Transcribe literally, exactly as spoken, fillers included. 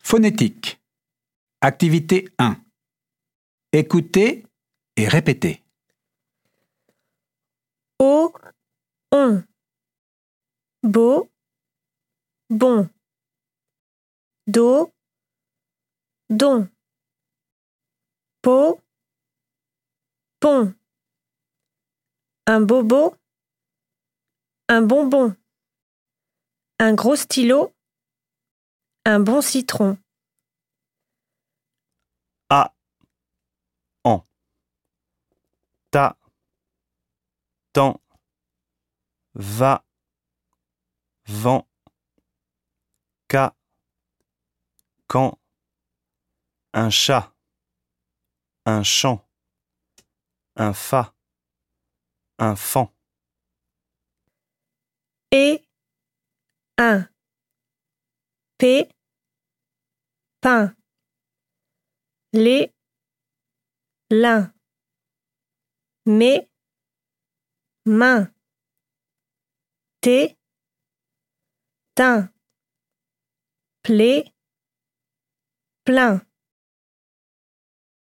Phonétique. Activité un. Écoutez et répétez. Au, on. Beau, bon. Do, don. Po, pon. Un bobo, un bonbon. Un gros stylo, un bon citron. A, an. Ta, tan. Va, vent. Ca, quand. Un chat, un champ. Un fa, un fan. Et, un. P, pain. Les, l'un. Mes, main. Tes, teint. Plé, plein.